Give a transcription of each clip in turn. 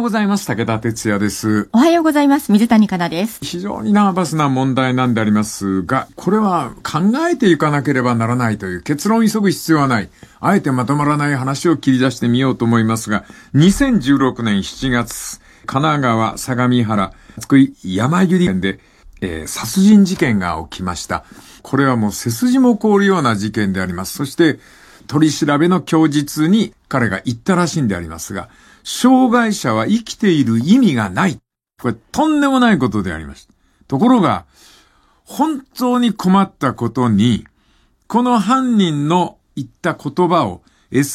ございます。武田哲也です。 おはようございます。水谷香奈です。 非常にナーバスな問題なんでありますが、これは考えていかなければならないという、結論を急ぐ必要はない。あえてまとまらない話を切り出してみようと思いますが、2016年7月、神奈川相模原津久井山百合園で、殺人事件が起きました。これはもう背筋も凍るような事件であります。そして取り調べの供述に彼が言ったらしいんでありますが、障害者は生きている意味がない。これとんでもないことでありました。ところが、本当に困ったことに、この犯人の言った言葉を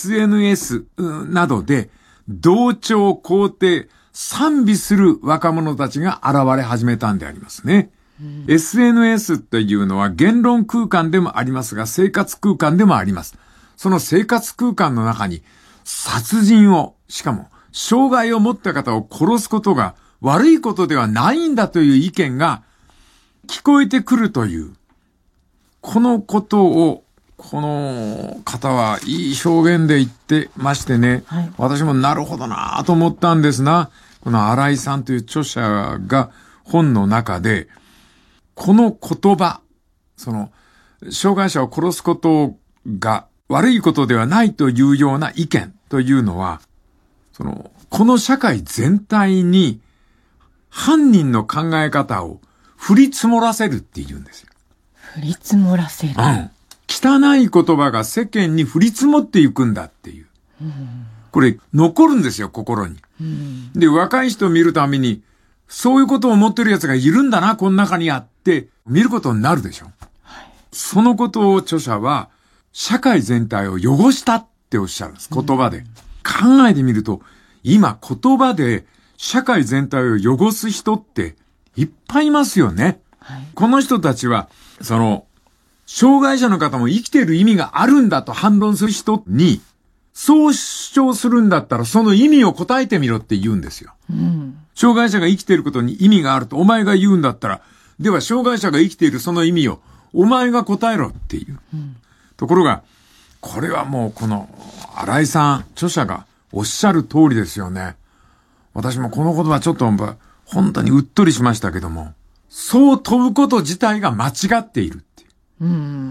SNS などで同調、肯定、賛美する若者たちが現れ始めたんでありますね。SNS っていうのは言論空間でもありますが、生活空間でもあります。その生活空間の中に殺人を、しかも障害を持った方を殺すことが悪いことではないんだという意見が聞こえてくるという、このことをこの方はいい表現で言ってましてね、はい、私もなるほどなと思ったんですな。この新井さんという著者が本の中で、この言葉、障害者を殺すことが悪いことではないというような意見というのは、この社会全体に犯人の考え方を降り積もらせるって言うんですよ。 降り積もらせる。 汚い言葉が世間に降り積もっていくんだっていう。これ残るんですよ、心に。で、若い人を見るために、そういうことを思ってる奴がいるんだな、この中にあって、見ることになるでしょ。はい、そのことを著者は、社会全体を汚したっておっしゃるんです、言葉で。考えてみると、今言葉で社会全体を汚す人っていっぱいいますよね。はい、この人たちは、障害者の方も生きている意味があるんだと反論する人に、そう主張するんだったらその意味を答えてみろって言うんですよ。障害者が生きていることに意味があるとお前が言うんだったら、では障害者が生きているその意味をお前が答えろっていう。ところが、これはもうこの新井さん、著者がおっしゃる通りですよね。私もこの言葉ちょっと本当にうっとりしましたけども、そう問うこと自体が間違っているっていう。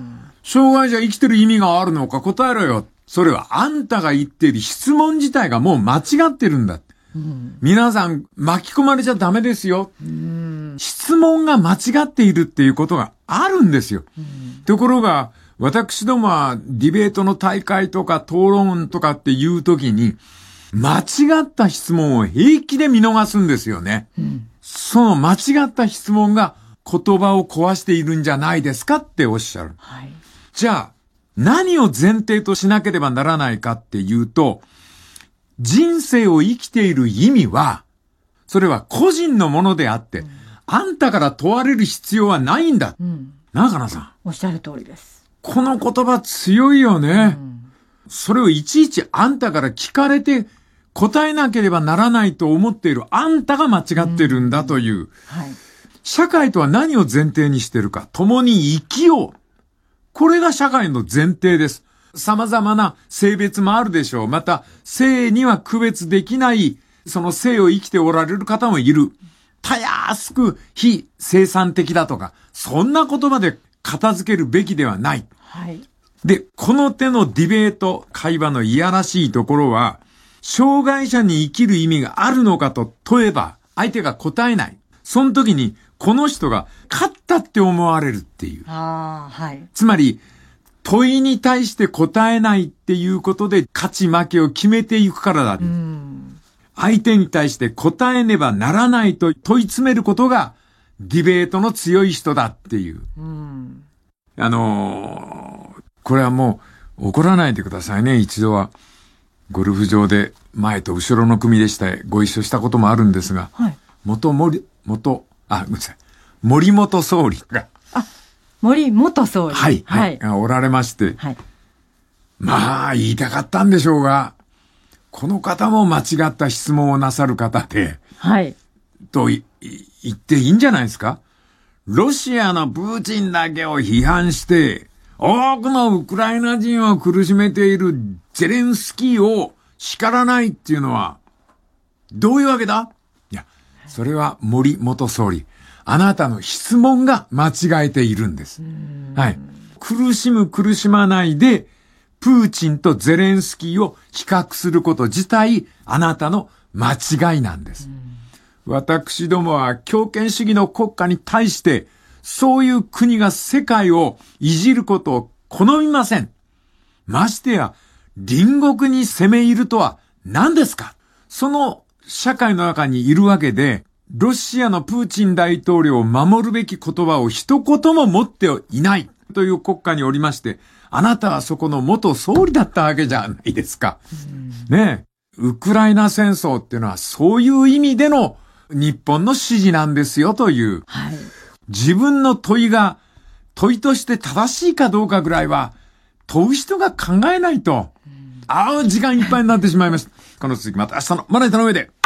障害者生きてる意味があるのか答えろよ。それはあんたが言っている質問自体がもう間違ってるんだ。皆さん巻き込まれちゃダメですよ。質問が間違っているっていうことがあるんですよ。ところが、私どもはディベートの大会とか討論とかっていう時に、間違った質問を平気で見逃すんですよね。その間違った質問が言葉を壊しているんじゃないですかっておっしゃる。はい、じゃあ、何を前提としなければならないかっていうと、人生を生きている意味は、それは個人のものであって、あんたから問われる必要はないんだ。中野さん。 おっしゃる通りです。 この言葉強いよね。それをいちいちあんたから聞かれて答えなければならないと思っているあんたが間違ってるんだという。はい、社会とは何を前提にしてるか。共に生きよう。これが社会の前提です。様々な性別もあるでしょう。また、性には区別できない、その性を生きておられる方もいる。たやすく非生産的だとか、そんな言葉で片付けるべきではない。はい、で、この手のディベート、会話のいやらしいところは、障害者に生きる意味があるのかと問えば、相手が答えない。その時に、この人が勝ったって思われるっていう。はい、つまり、問いに対して答えないっていうことで勝ち負けを決めていくからだ。相手に対して答えねばならないと問い詰めることがディベートの強い人だっていう。これはもう怒らないでくださいね。一度はゴルフ場で前と後ろの組でしたご一緒したこともあるんですが、はい、ごめんなさい。森元総理が。 森元総理。 はい。はい。おられまして。はい。まあ、言いたかったんでしょうが、この方も間違った質問をなさる方で。はい。と言っていいんじゃないですか？ロシアのプーチンだけを批判して、多くのウクライナ人を苦しめているゼレンスキーを叱らないっていうのは、 どういうわけだ？いや、それは森元総理。あなたの質問が間違えているんです。はい。苦しむ苦しまないで、プーチンとゼレンスキーを比較すること自体、あなたの間違いなんです。私どもは強権主義の国家に対して、そういう国が世界をいじることを好みません。ましてや、隣国に攻め入るとは何ですか？その社会の中にいるわけで、ロシアのプーチン大統領を守るべき言葉を一言も持っていないという国家におりまして、あなたはそこの元総理だったわけじゃないですか。ねえ。ウクライナ戦争っていうのはそういう意味での日本の支持なんですよという。 はい、 自分の問いが問いとして正しいかどうかぐらいは問う人が考えないと。時間いっぱいになってしまいました。この続きまた明日のまな板の上で。